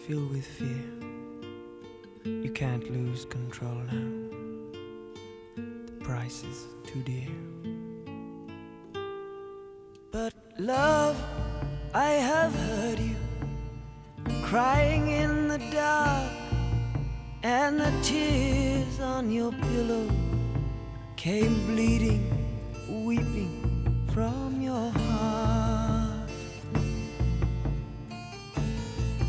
filled with fear. You can't lose control now. The price is too dear. But love, I have heard you crying in the dark, and the tears on your pillow came bleeding, weeping from your heart.